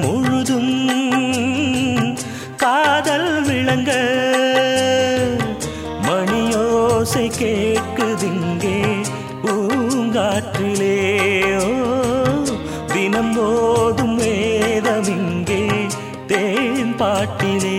முழுதும் காதல் விளங்க மணியோசை கேட்குதிங்கே பூங்காற்றிலே தினம் போதும் வேதமிங்கே தேன் பாட்டிலே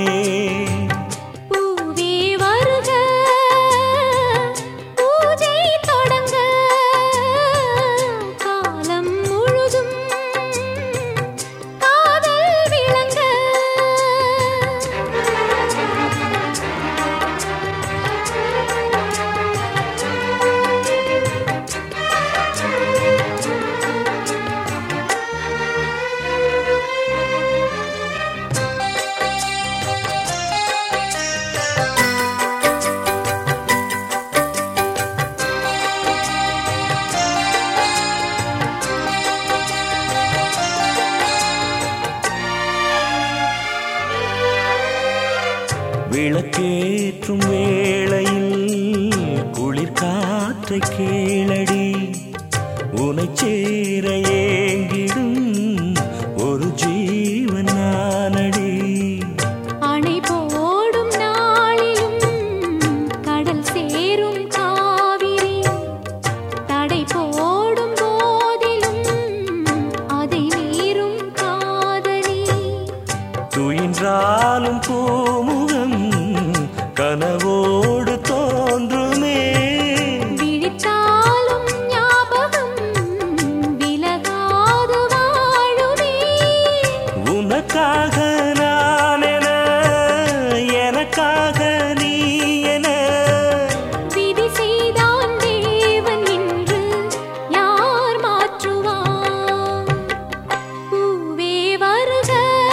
விளக்கேற்றும் வேளையில் குளிர் காற்றை கேளடி உனை சேர ஏங்கிடும் ஒரு ஜீவன் நானடி அணை போடும் நாளிலும் கடல் சேரும் காவிரி தடை போடும் போதிலும் அதை மீறும் காதலி துயின்றாலும் பூமுகம் கனவோடு தோன்றுமே விழித்தாலும் ஞாபகம் விலகாது வாழுமே உனக்காக நான் என எனக்காக நீ என விதி செய்தான் தேவன் என்று யார் மாற்றுவார் பூவே வருக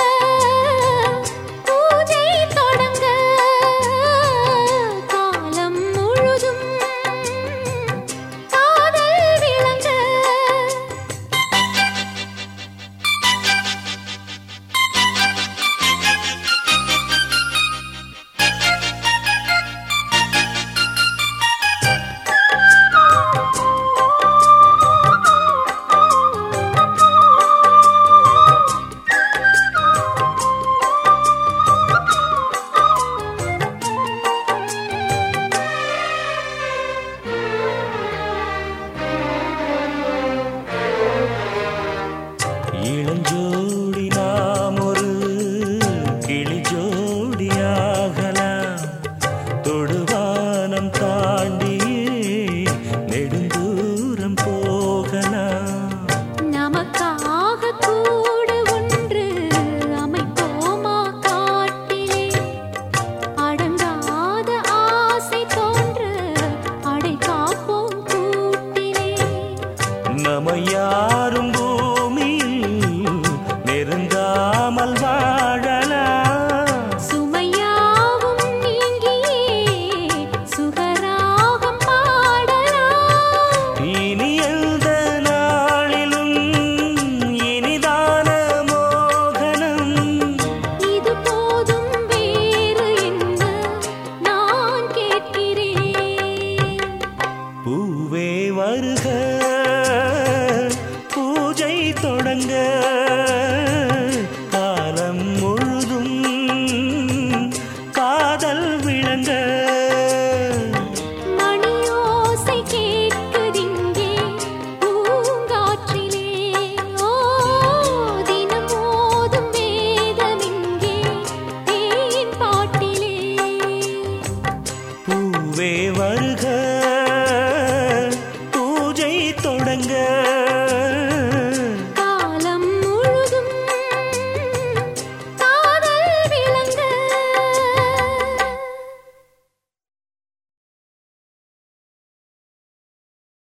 பூஜை தொடங்க காலம் முழுதும் காதல் விளங்க இளஞ்சோடி நாம் ஒரு கிளி ஜோடியாகலாம் தொடுவானம் தாண்டியே நெடுந்தூரம் போகலாம் நமக்காக கூடு ஒன்று அமைப்போமா காட்டிலே அடங்காத ஆசை தோன்ற அடை காப்போம் கூட்டிலே நம்ம யாரும் பூமியில் நெருங்காமல் வாழலாம் சுமையாவும் நீங்கியே சுகராகம் பாடலாம் இனி எந்த நாளிலும் இனிதான மோகனம் இது போதும் வேறு என்ன நான் கேட்கிறேன் பூவே வருக பூஜை தொடங்க காலம் முழுதும் காதல் விளங்க மணியோசை கேட்குதிங்கே பூங்காற்றிலே தினம் போதும் வேதமிங்கே தேன் பாட்டிலே பூவே வருக பூஜை தொடங்க